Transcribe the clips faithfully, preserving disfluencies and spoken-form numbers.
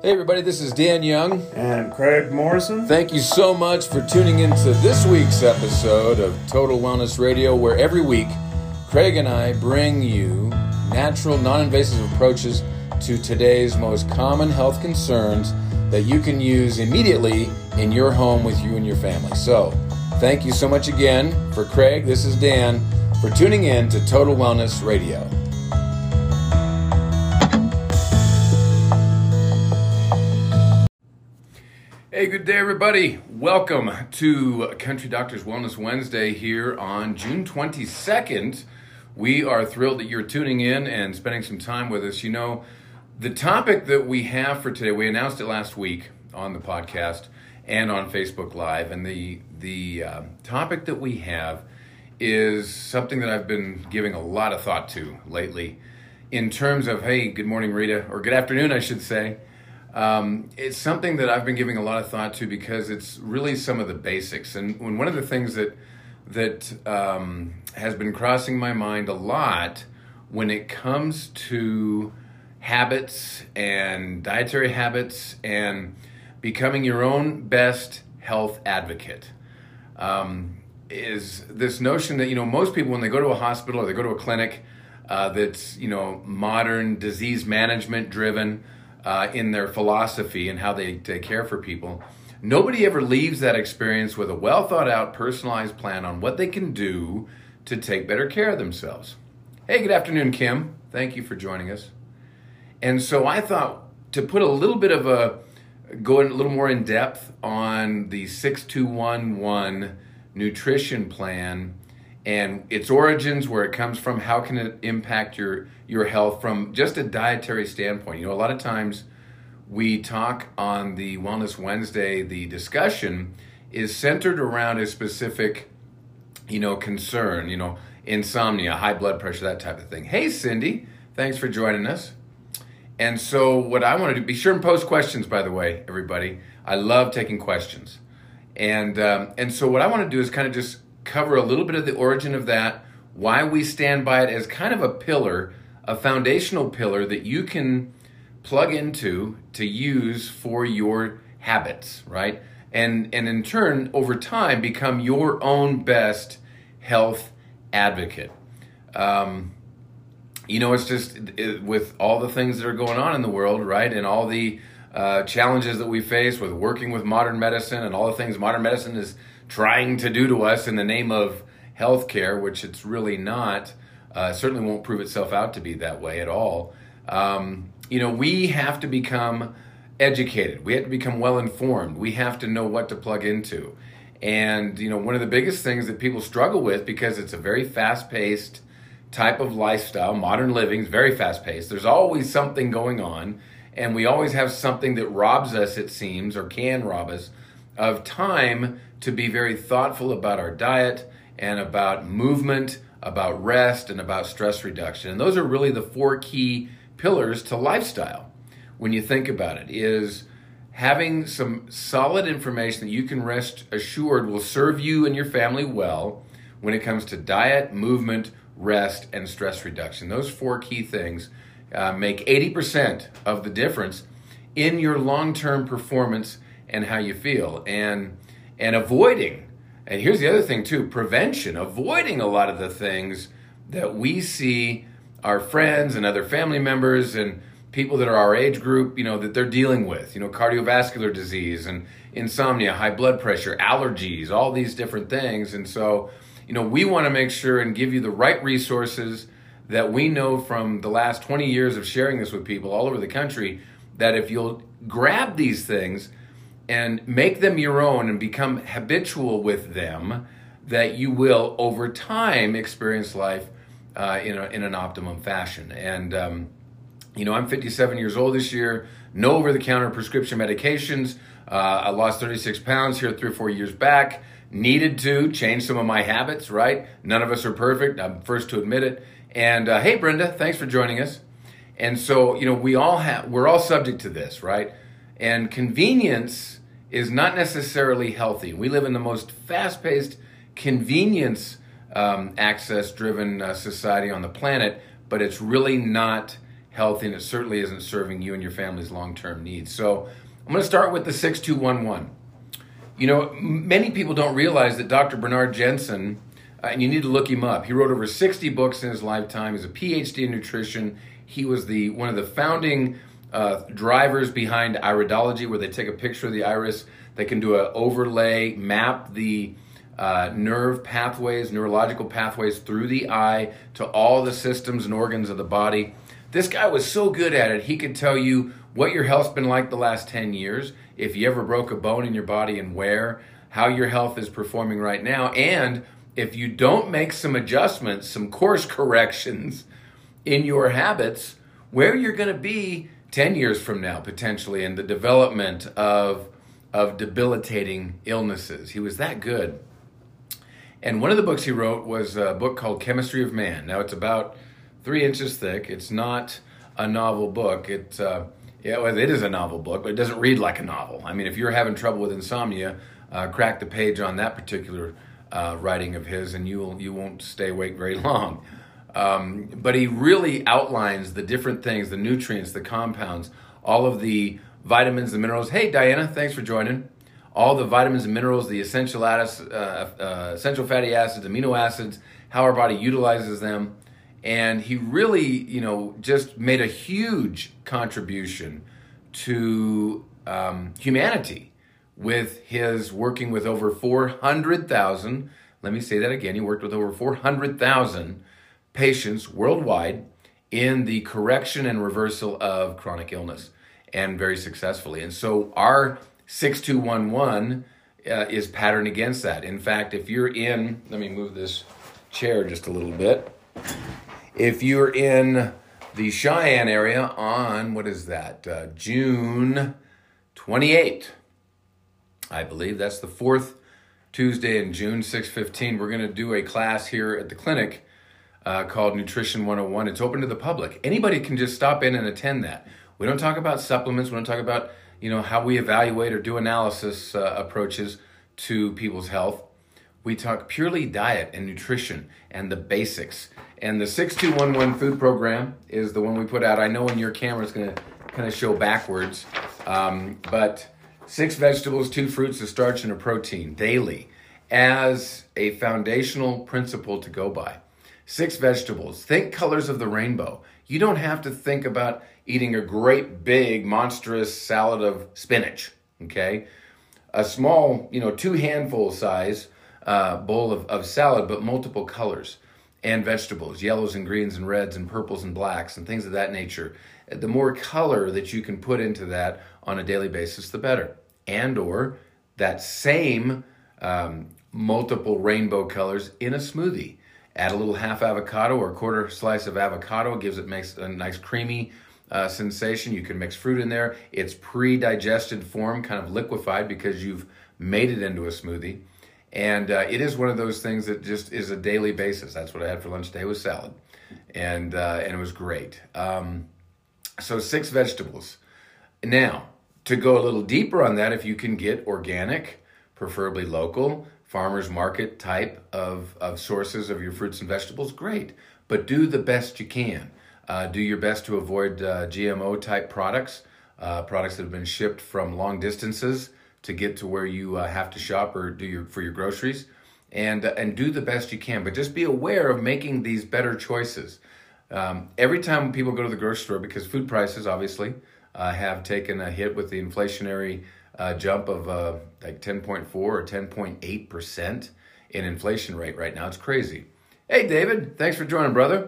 Hey everybody, this is Dan Young. And Craig Morrison. Thank you so much for tuning into this week's episode of Total Wellness Radio, where every week Craig and I bring you natural, non-invasive approaches to today's most common health concerns that you can use immediately in your home with you and your family. So, thank you so much again. For Craig, this is Dan, for tuning in to Total Wellness Radio. Hey, good day, everybody. Welcome to Country Doctors Wellness Wednesday here on June twenty-second. We are thrilled that you're tuning in and spending some time with us. You know, the topic that we have for today, we announced it last week on the podcast and on Facebook Live, and the, the uh, topic that we have is something that I've been giving a lot of thought to lately in terms of, hey, good morning, Rita, or good afternoon, I should say. Um, it's something that I've been giving a lot of thought to because it's really some of the basics. And when one of the things that that um, has been crossing my mind a lot when it comes to habits and dietary habits and becoming your own best health advocate um, is this notion that, you know, most people when they go to a hospital or they go to a clinic uh, that's, you know, modern disease management driven, Uh, in their philosophy and how they take care for people, nobody ever leaves that experience with a well thought out, personalized plan on what they can do to take better care of themselves. Hey, good afternoon, Kim. Thank you for joining us. And so I thought to put a little bit of a, go in a little more in depth on the six two one one nutrition plan and its origins, where it comes from, how can it impact your your health from just a dietary standpoint. You know, a lot of times we talk on the Wellness Wednesday, the discussion is centered around a specific, you know, concern, you know, insomnia, high blood pressure, that type of thing. Hey, Cindy, thanks for joining us. And so what I want to do, be sure and post questions, by the way, everybody. I love taking questions. And, um, and so what I want to do is kind of just cover a little bit of the origin of that, why we stand by it as kind of a pillar, a foundational pillar that you can plug into to use for your habits, right? And and in turn, over time, become your own best health advocate. Um, you know, it's just it, with all the things that are going on in the world, right? And all the uh, challenges that we face with working with modern medicine and all the things modern medicine is trying to do to us in the name of healthcare, which it's really not. Uh, certainly won't prove itself out to be that way at all. Um, you know, we have to become educated. We have to become well-informed. We have to know what to plug into. And, you know, one of the biggest things that people struggle with, because it's a very fast-paced type of lifestyle, modern living is very fast-paced. There's always something going on, and we always have something that robs us, it seems, or can rob us, of time to be very thoughtful about our diet and about movement, about rest, and about stress reduction. And those are really the four key pillars to lifestyle. When you think about it, is having some solid information that you can rest assured will serve you and your family well when it comes to diet, movement, rest, and stress reduction. Those four key things uh, make eighty percent of the difference in your long-term performance and how you feel. And and avoiding, and here's the other thing too, prevention, avoiding a lot of the things that we see our friends and other family members and people that are our age group, you know, that they're dealing with, you know, cardiovascular disease and insomnia, high blood pressure, allergies, all these different things. And so, you know, we want to make sure and give you the right resources that we know from the last twenty years of sharing this with people all over the country, that if you'll grab these things and make them your own and become habitual with them, that you will, over time, experience life uh, in, a, in an optimum fashion. And, um, you know, I'm fifty-seven years old this year, no over-the-counter prescription medications. Uh, I lost thirty-six pounds here three or four years back. Needed to change some of my habits, right? None of us are perfect. I'm first to admit it. And, uh, hey, Brenda, thanks for joining us. And so, you know, we all have, we're all subject to this, right? And convenience is not necessarily healthy. We live in the most fast-paced, convenience um, access-driven uh, society on the planet, but it's really not healthy, and it certainly isn't serving you and your family's long-term needs. So I'm going to start with the six two one one. You know, many people don't realize that Doctor Bernard Jensen, uh, and you need to look him up. He wrote over sixty books in his lifetime. He's a P H D in nutrition. He was the one of the founding uh, drivers behind iridology, where they take a picture of the iris. They can do an overlay, map the uh, nerve pathways, neurological pathways through the eye to all the systems and organs of the body. This guy was so good at it, he could tell you what your health's been like the last ten years, if you ever broke a bone in your body and where, how your health is performing right now, and if you don't make some adjustments, some course corrections in your habits, where you're going to be ten years from now, potentially, in the development of, of debilitating illnesses. He was that good. And one of the books he wrote was a book called Chemistry of Man. Now, it's about three inches thick. It's not a novel book. It, uh, yeah, well, it is a novel book, but it doesn't read like a novel. I mean, if you're having trouble with insomnia, uh, crack the page on that particular uh, writing of his, and you will, you won't stay awake very long. Um, but he really outlines the different things, the nutrients, the compounds, all of the vitamins, the minerals. Hey, Diana, thanks for joining. All the vitamins and minerals, the essential, addis, uh, uh, essential fatty acids, amino acids, how our body utilizes them. And he really, you know, just made a huge contribution to um, humanity with his working with over four hundred thousand, let me say that again, he worked with over four hundred thousand patients worldwide in the correction and reversal of chronic illness, and very successfully. And so our six two one one uh, is patterned against that. In fact, if you're in, let me move this chair just a little bit. If you're in the Cheyenne area on, what is that, uh, June twenty-eighth, I believe that's the fourth Tuesday in June, six fifteen, we're going to do a class here at the clinic uh, called Nutrition one oh one. It's open to the public. Anybody can just stop in and attend that. We don't talk about supplements. We don't talk about, you know, how we evaluate or do analysis uh, approaches to people's health. We talk purely diet and nutrition and the basics. And the six two one one food program is the one we put out. I know in your camera it's going to kind of show backwards. Um, but six vegetables, two fruits, a starch, and a protein daily as a foundational principle to go by. Six vegetables. Think colors of the rainbow. You don't have to think about eating a great big monstrous salad of spinach, okay? A small, you know, two handful size uh, bowl of, of salad, but multiple colors and vegetables, yellows and greens and reds and purples and blacks and things of that nature. The more color that you can put into that on a daily basis, the better. And or that same um, multiple rainbow colors in a smoothie. Add a little half avocado or a quarter slice of avocado. It gives it makes a nice creamy uh, sensation. You can mix fruit in there. It's pre-digested form, kind of liquefied because you've made it into a smoothie. And uh, it is one of those things that just is a daily basis. That's what I had for lunch today was salad. And, uh, and it was great. Um, so six vegetables. Now, to go a little deeper on that, if you can get organic, preferably local, farmer's market type of, of sources of your fruits and vegetables, great. But do the best you can. Uh, do your best to avoid uh, G M O type products, uh, products that have been shipped from long distances to get to where you uh, have to shop or do your for your groceries, and uh, and do the best you can. But just be aware of making these better choices. Um, every time people go to the grocery store, because food prices obviously uh, have taken a hit with the inflationary uh, jump of uh, like ten point four or ten point eight percent in inflation rate right now. It's crazy. Hey, David, thanks for joining, brother.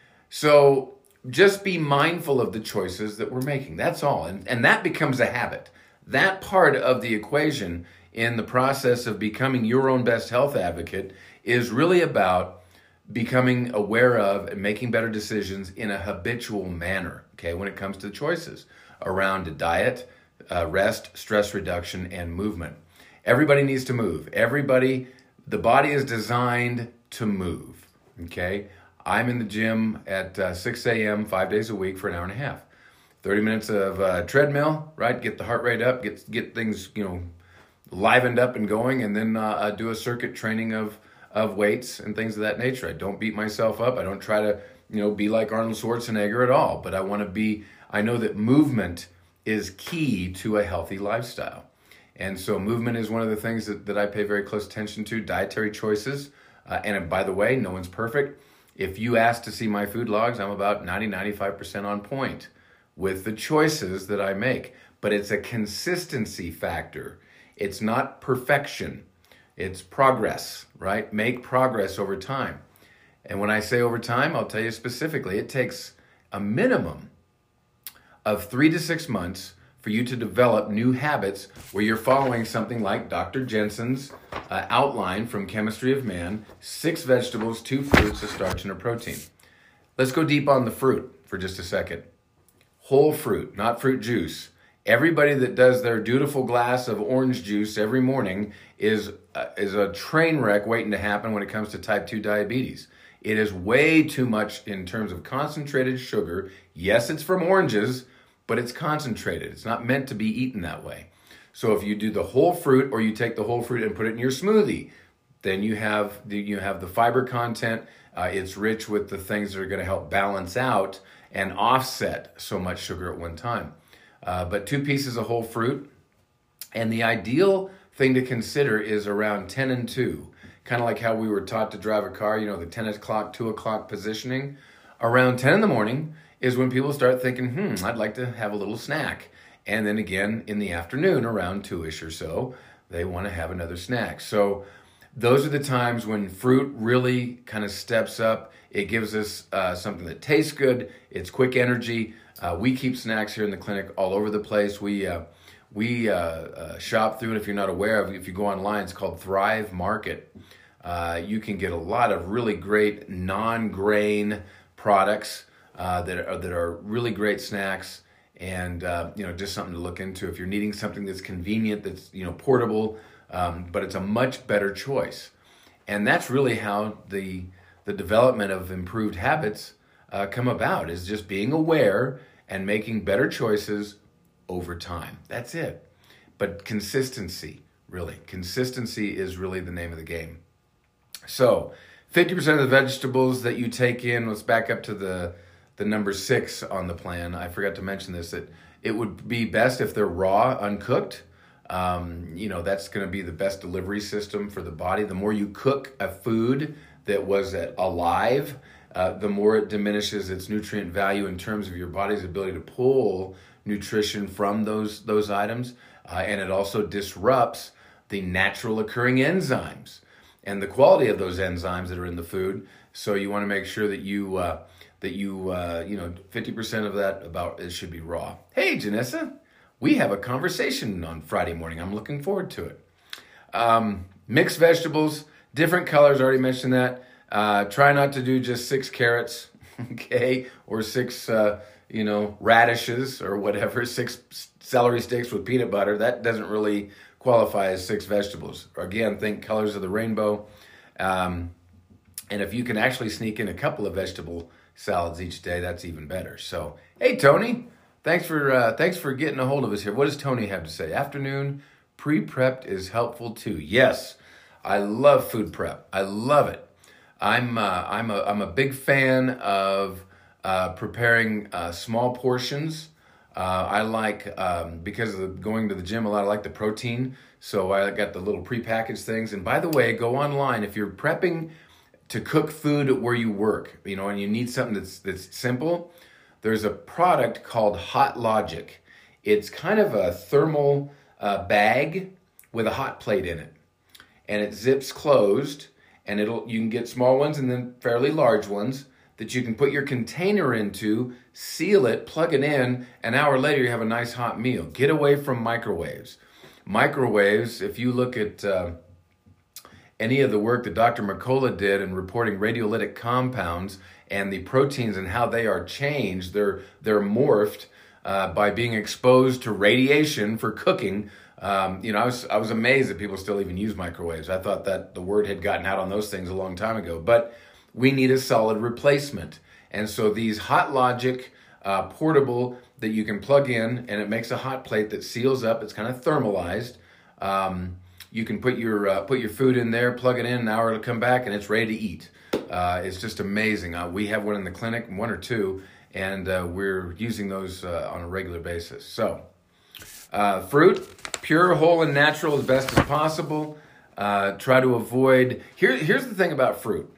So just be mindful of the choices that we're making. That's all, and and that becomes a habit. That part of the equation in the process of becoming your own best health advocate is really about becoming aware of and making better decisions in a habitual manner, okay, when it comes to the choices around diet, uh, rest, stress reduction, and movement. Everybody needs to move. Everybody, the body is designed to move, okay? I'm in the gym at uh, six a.m. five days a week for an hour and a half. thirty minutes of uh, treadmill, right? Get the heart rate up, get get things, you know, livened up and going, and then uh, uh, do a circuit training of of weights and things of that nature. I don't beat myself up. I don't try to you know, be like Arnold Schwarzenegger at all, but I want to be, I know that movement is key to a healthy lifestyle. And so movement is one of the things that, that I pay very close attention to, dietary choices. Uh, and by the way, no one's perfect. If you ask to see my food logs, I'm about ninety, ninety-five percent on point with the choices that I make. But it's a consistency factor. It's not perfection. It's progress, right? Make progress over time. And when I say over time, I'll tell you specifically, it takes a minimum of three to six months for you to develop new habits where you're following something like Doctor Jensen's uh, outline from Chemistry of Man, six vegetables, two fruits, a starch, and a protein. Let's go deep on the fruit for just a second. Whole fruit, not fruit juice. Everybody that does their dutiful glass of orange juice every morning is, uh, is a train wreck waiting to happen when it comes to type two diabetes. It is way too much in terms of concentrated sugar. Yes, it's from oranges, but it's concentrated. It's not meant to be eaten that way. So if you do the whole fruit, or you take the whole fruit and put it in your smoothie, then you have the, you have the fiber content. Uh, it's rich with the things that are going to help balance out and offset so much sugar at one time. Uh, but two pieces of whole fruit. And the ideal thing to consider is around ten and two. Kind of like how we were taught to drive a car, you know, the ten o'clock, two o'clock positioning. Around ten in the morning is when people start thinking, hmm, I'd like to have a little snack. And then again in the afternoon, around two-ish or so, they want to have another snack. So those are the times when fruit really kind of steps up. It gives us uh, something that tastes good. It's quick energy. Uh, we keep snacks here in the clinic all over the place. We uh, we uh, uh, shop through it. If you're not aware of it, if you go online, it's called Thrive Market. Uh, you can get a lot of really great non-grain products uh, that are that are really great snacks, and uh, you know, just something to look into if you're needing something that's convenient, that's, you know, portable, um, but it's a much better choice. And that's really how the the development of improved habits uh, come about, is just being aware and making better choices over time. That's it. But consistency, really, consistency is really the name of the game. So fifty percent of the vegetables that you take in, let's back up to the, the number six on the plan. I forgot to mention this, that it would be best if they're raw, uncooked. Um, you know, that's going to be the best delivery system for the body. The more you cook a food that was alive, uh, the more it diminishes its nutrient value in terms of your body's ability to pull nutrition from those, those items. Uh, and it also disrupts the natural occurring enzymes and the quality of those enzymes that are in the food. So you want to make sure that you, uh, that you, uh, you know, fifty percent of that about it should be raw. Hey, Janessa, we have a conversation on Friday morning. I'm looking forward to it. Um, mixed vegetables, different colors. I already mentioned that. Uh, try not to do just six carrots, okay, or six, uh, you know, radishes or whatever. Six celery sticks with peanut butter. That doesn't really qualify as six vegetables. Again, think colors of the rainbow. Um, and if you can actually sneak in a couple of vegetable salads each day, that's even better. So, hey, Tony, thanks for uh, thanks for getting a hold of us here. What does Tony have to say? Afternoon pre-prepped is helpful too. Yes, I love food prep. I love it. I'm uh, I'm a I'm a big fan of uh, preparing uh, small portions. Uh, I like, um, because of the, going to the gym a lot, I like the protein. So I got the little prepackaged things. And by the way, go online. If you're prepping to cook food where you work, you know, and you need something that's that's simple, there's a product called Hot Logic. It's kind of a thermal uh, bag with a hot plate in it. And it zips closed, and it'll you can get small ones and then fairly large ones that you can put your container into, seal it, plug it in, an hour later you have a nice hot meal. Get away from microwaves. Microwaves, if you look at uh, any of the work that Doctor Mercola did in reporting radiolytic compounds and the proteins and how they are changed, they're, they're morphed uh, by being exposed to radiation for cooking. Um, you know, I was, I was amazed that people still even use microwaves. I thought that the word had gotten out on those things a long time ago. But we need a solid replacement. And so these Hot Logic uh, portable that you can plug in, and it makes a hot plate that seals up. It's kind of thermalized. Um, you can put your uh, put your food in there, plug it in, an hour to come back, and it's ready to eat. Uh, it's just amazing. Uh, we have one in the clinic, one or two, and uh, we're using those uh, on a regular basis. So, uh, fruit, pure, whole, and natural as best as possible. Uh, try to avoid... Here, here's the thing about fruit.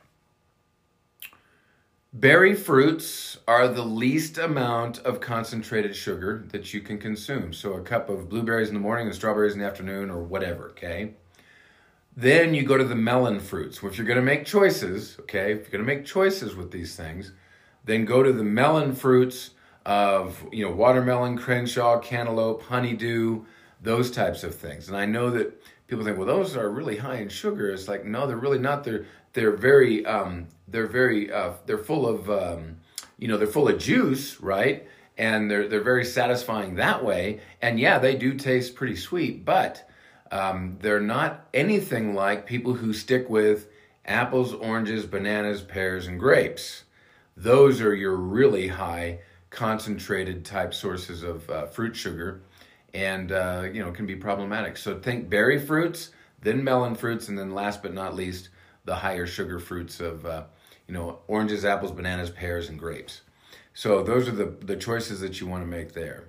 Berry fruits are the least amount of concentrated sugar that you can consume. So a cup of blueberries in the morning and strawberries in the afternoon or whatever, okay? Then you go to the melon fruits. Well, if you're going to make choices, okay, if you're going to make choices with these things, then go to the melon fruits of, you know, watermelon, Crenshaw, cantaloupe, honeydew, those types of things. And I know that people think, well, those are really high in sugar. It's like, no, they're really not. They're they're very um, they're very uh, they're full of um, you know they're full of juice, right? And they're they're very satisfying that way. And yeah, they do taste pretty sweet, but um, they're not anything like people who stick with apples, oranges, bananas, pears, and grapes. Those are your really high concentrated type sources of uh, fruit sugar, and uh, you know can be problematic. So think berry fruits, then melon fruits, and then last but not least, the higher sugar fruits of uh, you know oranges, apples, bananas, pears, and grapes. So those are the the choices that you want to make there.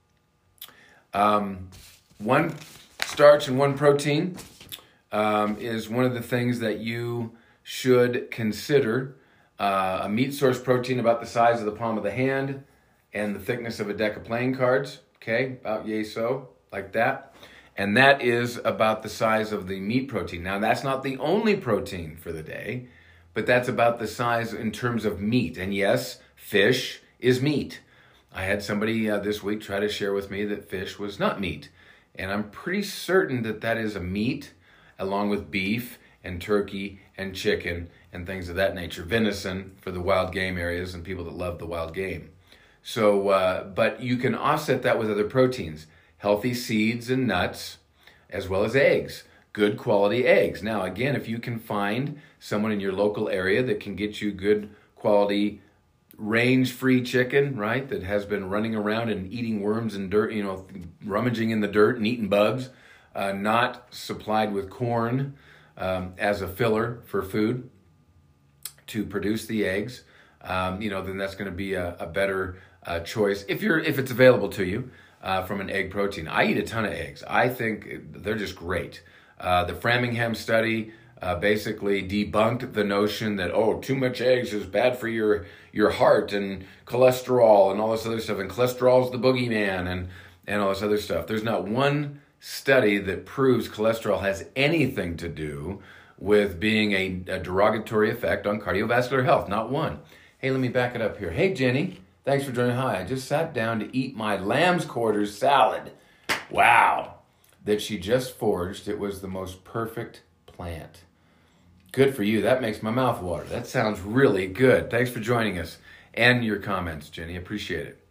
Um, one starch and one protein um, is one of the things that you should consider. Uh, a meat source protein about the size of the palm of the hand and the thickness of a deck of playing cards. Okay, about yay so, like that. And that is about the size of the meat protein. Now, that's not the only protein for the day, but that's about the size in terms of meat. And yes, fish is meat. I had somebody uh, this week try to share with me that fish was not meat. And I'm pretty certain that that is a meat, along with beef and turkey and chicken and things of that nature. Venison for the wild game areas and people that love the wild game. So, uh, but you can offset that with other proteins. Healthy seeds and nuts, as well as eggs. Good quality eggs. Now, again, if you can find someone in your local area that can get you good quality range-free chicken, right, that has been running around and eating worms and dirt, you know, rummaging in the dirt and eating bugs, uh, not supplied with corn um, as a filler for food to produce the eggs, um, you know, then that's going to be a, a better uh, choice if you're if it's available to you. Uh, from an egg protein. I eat a ton of eggs. I think they're just great. Uh, the Framingham study uh, basically debunked the notion that, oh, too much eggs is bad for your your heart and cholesterol and all this other stuff. And cholesterol's the boogeyman and, and all this other stuff. There's not one study that proves cholesterol has anything to do with being a, a derogatory effect on cardiovascular health. Not one. Hey, let me back it up here. Hey, Jenny. Thanks for joining. Hi, I just sat down to eat my lamb's quarters salad. Wow. That she just forged. It was the most perfect plant. Good for you. That makes my mouth water. That sounds really good. Thanks for joining us and your comments, Jenny. Appreciate it.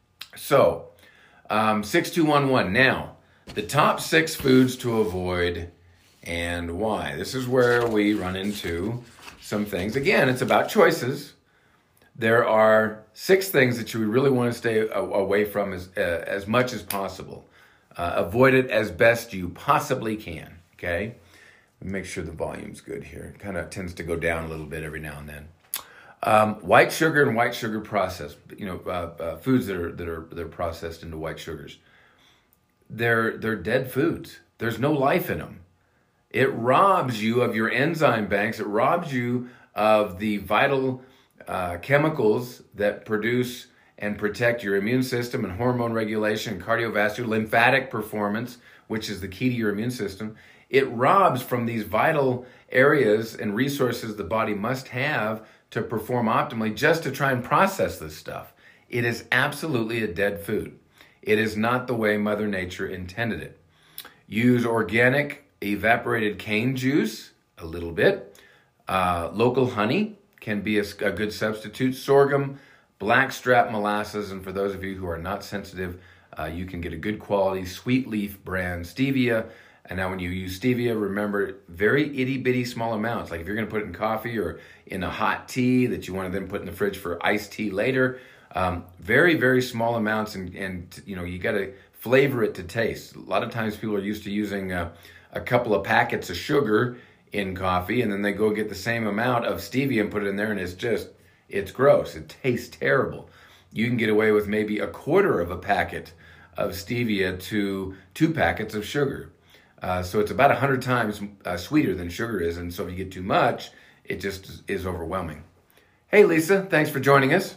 So, um, six two one one. Now, the top six foods to avoid and why. This is where we run into some things. Again, it's about choices. There are six things that you really want to stay away from as, uh, as much as possible. Uh, avoid it as best you possibly can, okay? Make sure the volume's good here. It kind of tends to go down a little bit every now and then. Um, white sugar and white sugar processed, you know, uh, uh, foods that are that are that are processed into white sugars. They're they're dead foods. There's no life in them. It robs you of your enzyme banks. It robs you of the vital Uh, chemicals that produce and protect your immune system and hormone regulation, cardiovascular, lymphatic performance, which is the key to your immune system. It robs from these vital areas and resources the body must have to perform optimally just to try and process this stuff. It is absolutely a dead food. It is not the way Mother Nature intended it. Use organic evaporated cane juice, a little bit, uh, local honey, can be a, a good substitute. Sorghum, blackstrap molasses, and for those of you who are not sensitive, uh, you can get a good quality sweet leaf brand stevia. And now when you use stevia, remember very itty bitty small amounts. Like if you're going to put it in coffee or in a hot tea that you want to then put in the fridge for iced tea later, um, very, very small amounts, and, and you know, you got to flavor it to taste. A lot of times people are used to using uh, a couple of packets of sugar in coffee, and then they go get the same amount of stevia and put it in there, and it's just, it's gross. It tastes terrible. You can get away with maybe a quarter of a packet of stevia to two packets of sugar. Uh, so it's about one hundred times uh, sweeter than sugar is, and so if you get too much, it just is overwhelming. Hey, Lisa, thanks for joining us.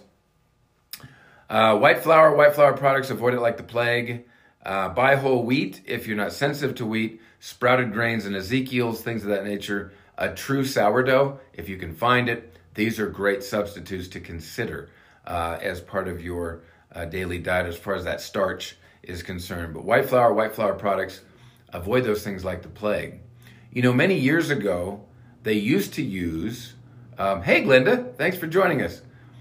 Uh, white flour, white flour products, avoid it like the plague. Uh, buy whole wheat if you're not sensitive to wheat. Sprouted grains and Ezekiel's, things of that nature. A true sourdough, if you can find it. These are great substitutes to consider uh, as part of your uh, daily diet as far as that starch is concerned. But white flour, white flour products, avoid those things like the plague. You know, many years ago, they used to use, um, hey Glenda, thanks for joining us.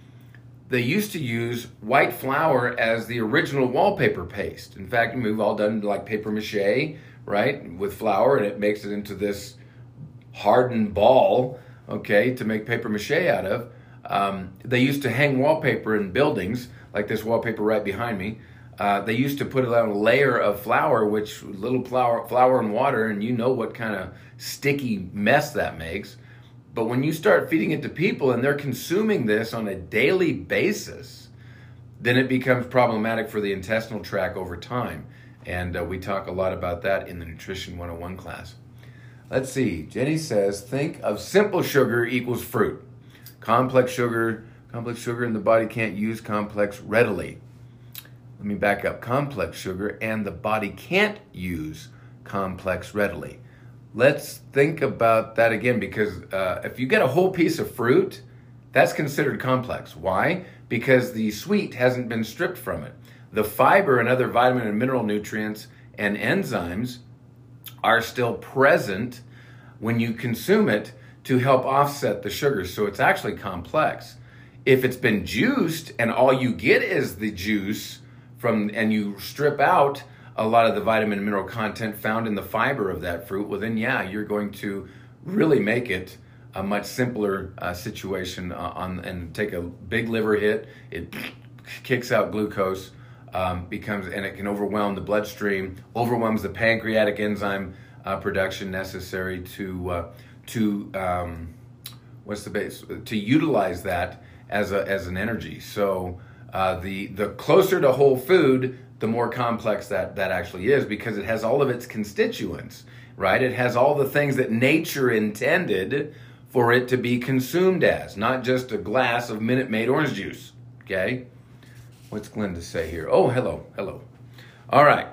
They used to use white flour as the original wallpaper paste. In fact, we've all done like paper mache, right, with flour, and it makes it into this hardened ball, okay, to make paper mache out of. Um, they used to hang wallpaper in buildings, like this wallpaper right behind me. Uh, they used to put it on a layer of flour, which little flour, flour and water, and you know what kind of sticky mess that makes. But when you start feeding it to people and they're consuming this on a daily basis, then it becomes problematic for the intestinal tract over time. And uh, we talk a lot about that in the Nutrition one oh one class. Let's see. Jenny says, think of simple sugar equals fruit. Complex sugar, complex sugar in the body can't use complex readily. Let me back up. Complex sugar and the body can't use complex readily. Let's think about that again, because uh, if you get a whole piece of fruit, that's considered complex. Why? Because the sweet hasn't been stripped from it. The fiber and other vitamin and mineral nutrients and enzymes are still present when you consume it to help offset the sugars. So it's actually complex. If it's been juiced and all you get is the juice from, and you strip out a lot of the vitamin and mineral content found in the fiber of that fruit, well then yeah, you're going to really make it a much simpler uh, situation uh, on and take a big liver hit. It kicks out glucose, um, becomes and it can overwhelm the bloodstream, overwhelms the pancreatic enzyme uh, production necessary to uh, to um, what's the base to utilize that as a as an energy. So uh, the the closer to whole food, the more complex that, that actually is, because it has all of its constituents, right? It has all the things that nature intended for it to be consumed as, not just a glass of Minute Maid orange juice, okay? What's Glenda say here? Oh, hello, hello. All right,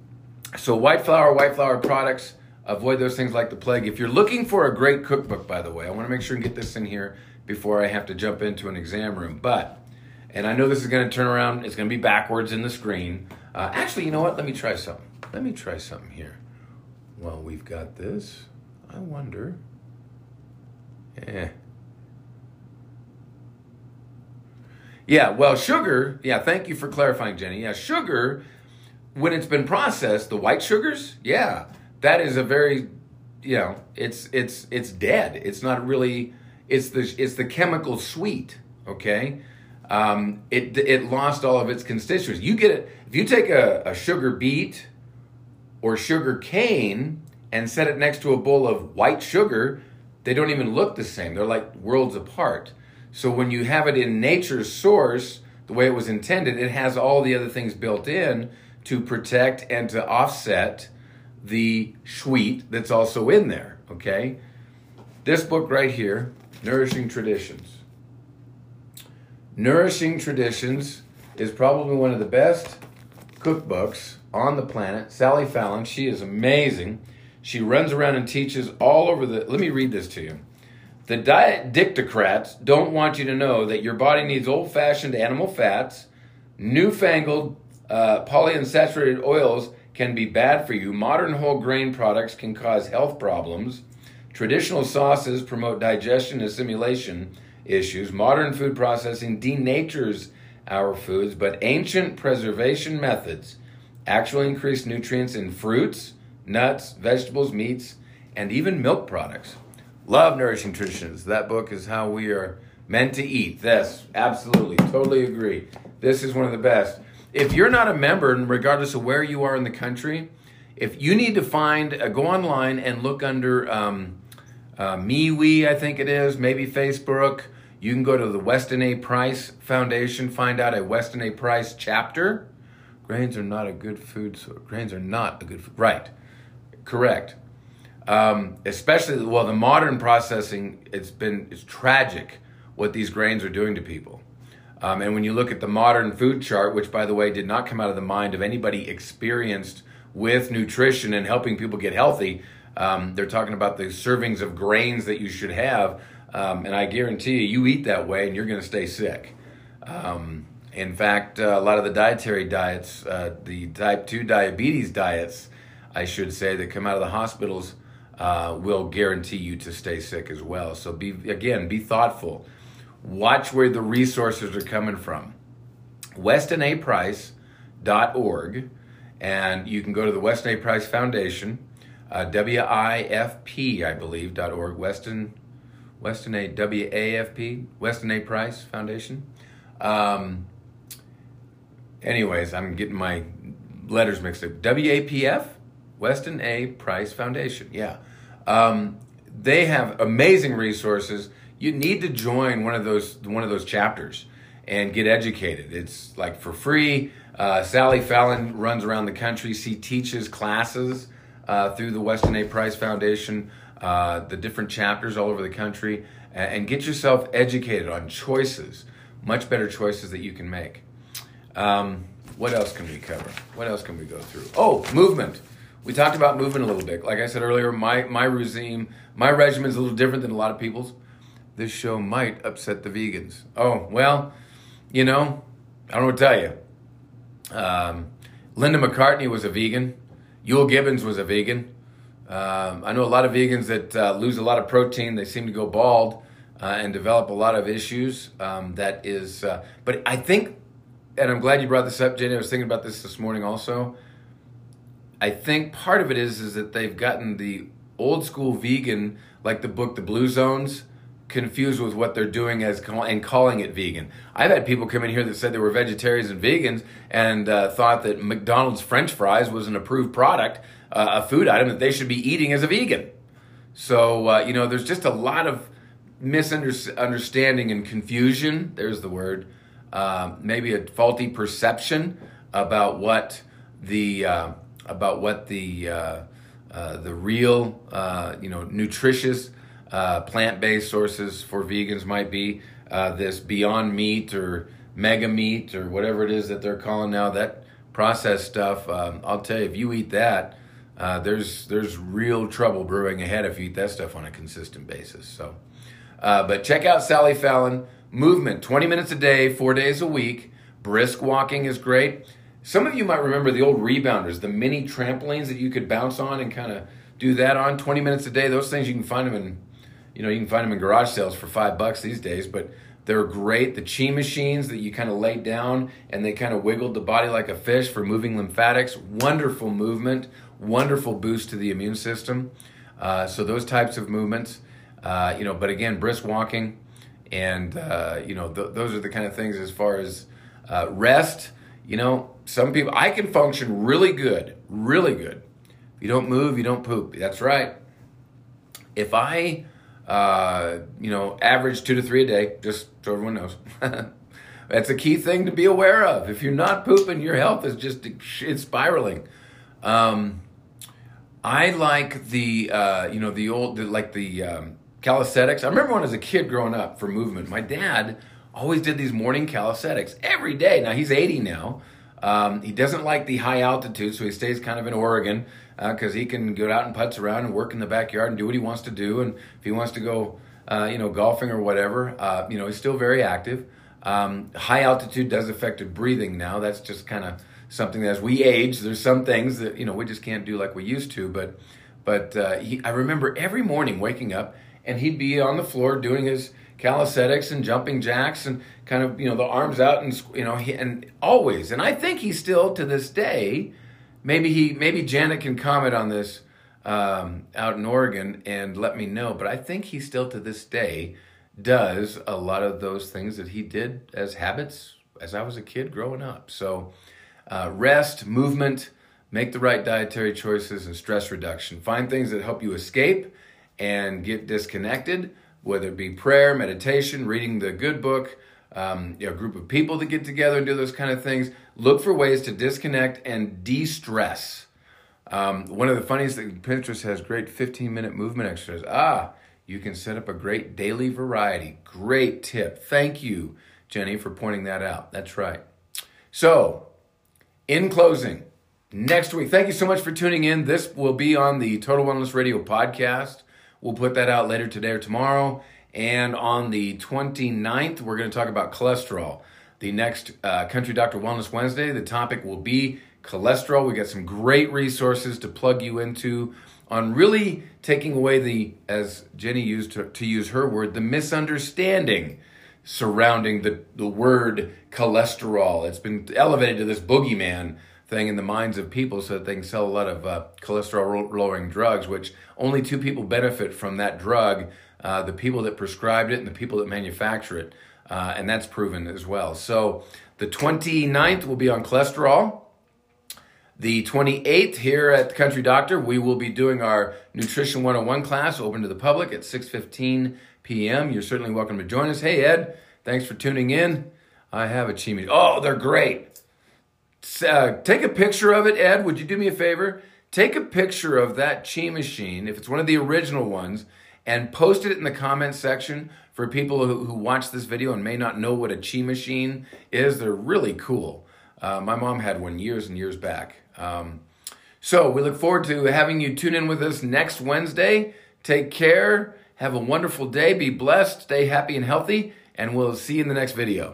so white flour, white flour products, avoid those things like the plague. If you're looking for a great cookbook, by the way, I want to make sure and get this in here before I have to jump into an exam room, but and I know this is going to turn around. It's going to be backwards in the screen. Uh, actually, you know what? Let me try something. Let me try something here. Well, we've got this. I wonder. Yeah. Yeah, well, sugar. Yeah, thank you for clarifying, Jenny. Yeah, sugar, when it's been processed, the white sugars, yeah, that is a very, you know, it's it's it's dead. It's not really, it's the it's the chemical sweet, okay? Um, it it lost all of its constituents. You get it if you take a, a sugar beet or sugar cane and set it next to a bowl of white sugar, they don't even look the same. They're like worlds apart. So when you have it in nature's source, the way it was intended, it has all the other things built in to protect and to offset the sweet that's also in there. Okay, this book right here, Nourishing Traditions. Nourishing Traditions is probably one of the best cookbooks on the planet. Sally Fallon, she is amazing. She runs around and teaches all over the... Let me read this to you. The diet dictocrats don't want you to know that your body needs old-fashioned animal fats. Newfangled uh, polyunsaturated oils can be bad for you. Modern whole grain products can cause health problems. Traditional sauces promote digestion and assimilation issues. Modern food processing denatures our foods, but ancient preservation methods actually increase nutrients in fruits, nuts, vegetables, meats, and even milk products. Love Nourishing Traditions. That book is how we are meant to eat. Yes, absolutely, totally agree. This is one of the best. If you're not a member, and regardless of where you are in the country, if you need to find, uh, go online and look under um, uh, MeWe, I think it is, maybe Facebook. You can go to the Weston A. Price Foundation, find out a Weston A. Price chapter. Grains are not a good food source. Grains are not a good food. Right. Correct. Um, especially, well, the modern processing, it's been, it's tragic what these grains are doing to people. Um, and when you look at the modern food chart, which, by the way, did not come out of the mind of anybody experienced with nutrition and helping people get healthy, um, they're talking about the servings of grains that you should have. Um, and I guarantee you, you eat that way and you're going to stay sick. Um, in fact, uh, a lot of the dietary diets, uh, the type two diabetes diets, I should say, that come out of the hospitals uh, will guarantee you to stay sick as well. So be, again, be thoughtful. Watch where the resources are coming from. Weston A Price dot org, and you can go to the Weston A. Price Foundation, uh, W I F P, I believe, dot org, Weston, Weston A, W A F P, Weston A. Price Foundation. Um, anyways, I'm getting my letters mixed up. W A P F, Weston A. Price Foundation, yeah. Um, they have amazing resources. You need to join one of those one of those chapters and get educated. It's like for free. Uh, Sally Fallon runs around the country. She teaches classes uh, through the Weston A. Price Foundation, uh, the different chapters all over the country, and, and get yourself educated on choices, much better choices that you can make. Um, what else can we cover? What else can we go through? Oh, movement. We talked about movement a little bit. Like I said earlier, my my regime, my regimen is a little different than a lot of people's. This show might upset the vegans. Oh, well, you know, I don't know what to tell you. Um, Linda McCartney was a vegan. Yul Gibbons was a vegan. Um, I know a lot of vegans that uh, lose a lot of protein. They seem to go bald uh, and develop a lot of issues. Um, that is, uh, but I think, and I'm glad you brought this up, Jenny. I was thinking about this this morning also. I think part of it is, is that they've gotten the old school vegan, like the book, The Blue Zones, confused with what they're doing as and calling it vegan. I've had people come in here that said they were vegetarians and vegans and uh, thought that McDonald's French fries was an approved product, uh, a food item that they should be eating as a vegan. So, uh, you know, there's just a lot of misunderstanding and confusion. There's the word. Uh, maybe a faulty perception about what the uh, about what the uh, uh, the real, uh, you know, nutritious Uh, plant-based sources for vegans might be. Uh, this Beyond Meat or Mega Meat or whatever it is that they're calling now, that processed stuff, um, I'll tell you, if you eat that, uh, there's there's real trouble brewing ahead if you eat that stuff on a consistent basis. So, uh, but check out Sally Fallon. Movement, twenty minutes a day, four days a week. Brisk walking is great. Some of you might remember the old rebounders, the mini trampolines that you could bounce on and kind of do that on. twenty minutes a day, those things you can find them in You know, you can find them in garage sales for five bucks these days, but they're great. The Chi machines that you kind of lay down and they kind of wiggled the body like a fish for moving lymphatics. Wonderful movement, wonderful boost to the immune system. Uh, so those types of movements, uh, you know, but again, brisk walking and, uh, you know, th- those are the kind of things as far as uh, rest. You know, some people, I can function really good, really good. If you don't move, you don't poop. That's right. If I... Uh, you know, average two to three a day, just so everyone knows. That's a key thing to be aware of. If you're not pooping, your health is just, it's spiraling. Um, I like the, uh, you know, the old, the, like the um, calisthenics. I remember when I was a kid growing up for movement, my dad always did these morning calisthenics every day. Now, he's eighty now. Um, he doesn't like the high altitude, so he stays kind of in Oregon because uh, he can go out and putz around and work in the backyard and do what he wants to do. And if he wants to go, uh, you know, golfing or whatever, uh, you know, he's still very active. Um, high altitude does affect breathing now. That's just kind of something that as we age, there's some things that, you know, we just can't do like we used to. But but uh, he, I remember every morning waking up and he'd be on the floor doing his calisthenics and jumping jacks and kind of, you know, the arms out and, you know, he, and always. And I think he still, to this day, maybe he, maybe Janet can comment on this um, out in Oregon and let me know, but I think he still, to this day, does a lot of those things that he did as habits as I was a kid growing up. So uh, rest, movement, make the right dietary choices, and stress reduction. Find things that help you escape and get disconnected, whether it be prayer, meditation, reading the good book, um, you know, a group of people that get together and do those kind of things. Look for ways to disconnect and de-stress. Um, one of the funniest things, Pinterest has great fifteen-minute movement exercises. Ah, you can set up a great daily variety. Great tip. Thank you, Jenny, for pointing that out. That's right. So, in closing, next week, thank you so much for tuning in. This will be on the Total Wellness Radio podcast. We'll put that out later today or tomorrow. And on the twenty-ninth, we're going to talk about cholesterol. The next uh, Country Doctor Wellness Wednesday, the topic will be cholesterol. We got some great resources to plug you into on really taking away the, as Jenny used to, to use her word, the misunderstanding surrounding the, the word cholesterol. It's been elevated to this boogeyman thing in the minds of people so that they can sell a lot of uh, cholesterol-lowering drugs, which only two people benefit from that drug, uh, the people that prescribed it and the people that manufacture it, uh, and that's proven as well. So the twenty-ninth will be on cholesterol. The twenty-eighth here at the Country Doctor, we will be doing our Nutrition one oh one class open to the public at six fifteen p.m. You're certainly welcome to join us. Hey, Ed, thanks for tuning in. I have a Chi machine. Oh, they're great. Uh, take a picture of it, Ed. Would you do me a favor? Take a picture of that Chi machine, if it's one of the original ones, and post it in the comments section for people who, who watch this video and may not know what a Chi machine is. They're really cool. Uh, my mom had one years and years back. Um, so we look forward to having you tune in with us next Wednesday. Take care. Have a wonderful day. Be blessed. Stay happy and healthy. And we'll see you in the next video.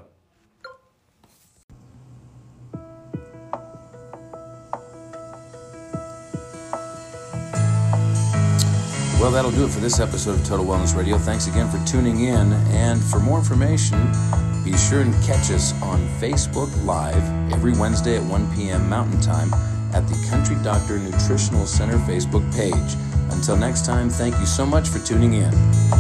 Well, that'll do it for this episode of Total Wellness Radio. Thanks again for tuning in. And for more information, be sure and catch us on Facebook Live every Wednesday at one p.m. Mountain Time at the Country Doctor Nutritional Center Facebook page. Until next time, thank you so much for tuning in.